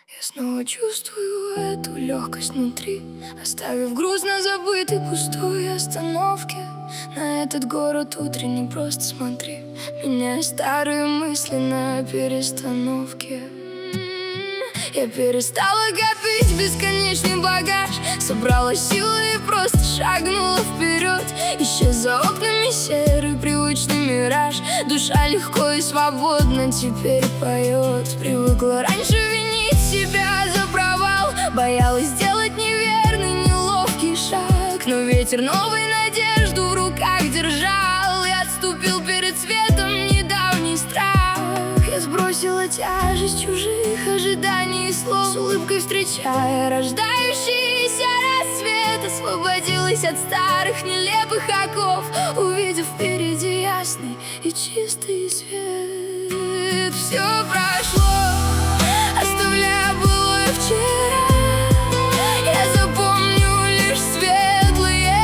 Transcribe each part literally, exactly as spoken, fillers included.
Я снова чувствую эту легкость внутри, оставив грустно забытой пустой остановке. На этот город утренний просто смотри, меняя старые мысли на перестановке. Я перестала копить бесконечный багаж, собрала силы и просто шагнула вперед. Исчез за окнами серый привычный мираж, душа легко и свободно теперь поет. Привыкла раньше винить себя за провал, боялась сделать неверный неловкий шаг, но ветер новой надежду в руках держал и отступил перед светом недавний страх. Я сбросила тяжесть чужих ожиданий и слов, с улыбкой встречая рождающийся рассвет. Освободилась от старых нелепых оков, увидев впереди ясный и чистый свет. Все прошло, оставляя былое вчера. Я запомню лишь светлые,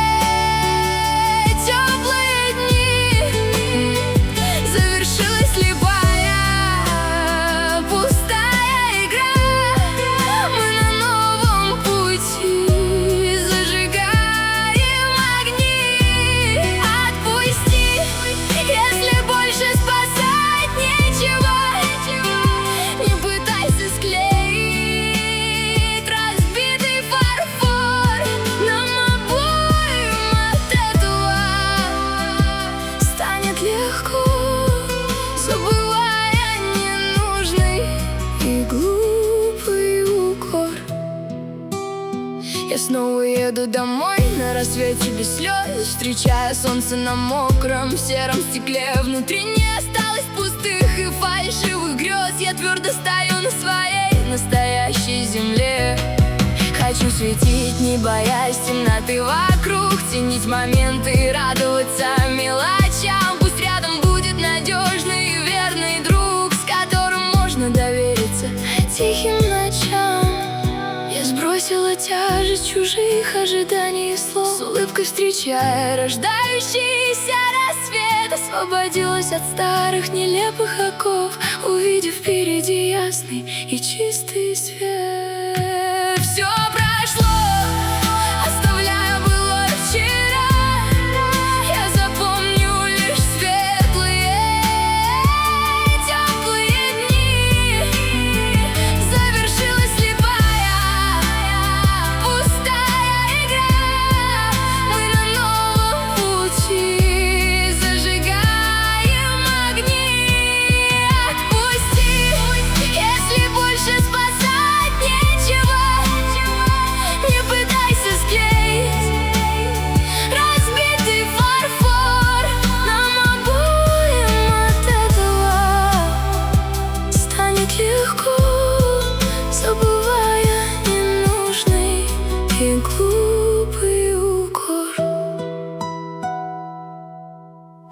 теплые дни. Завершилась слепая, пустая игра. Мы на новом пути зажигаем огни. Отпусти, если больше спасать нечего. Не пытайся склеить разбитый фарфор. Нам обоим от этого станет легко, забывая ненужный и глупый укор. Я снова еду домой на рассвете без слез, встречая солнце на мокром сером стекле. Внутри не осталось пустых и фальшивых грез. Я твердо стою на своей настоящей земле. Хочу светить, не боясь темноты вокруг, ценить моменты и радоваться мелочам. Пусть рядом будет надежный и верный друг, с которым можно довериться тихим ночам. Я сбросила тяжесть чужих ожиданий и слов, с улыбкой встречая рождающийся рассвет. Освободилась от старых нелепых оков, увидев впереди ясный и чистый свет. Все прошло, оставляя былое вчера. Я запомню лишь светлые, теплые дни. Завершилась слепая, пустая игра. Мы на новом пути зажигаем огни. Отпусти, если больше спасать нечего. Не пытайся склеить разбитый фарфор. Нам обоим от этого станет легко, забывая ненужный и глупый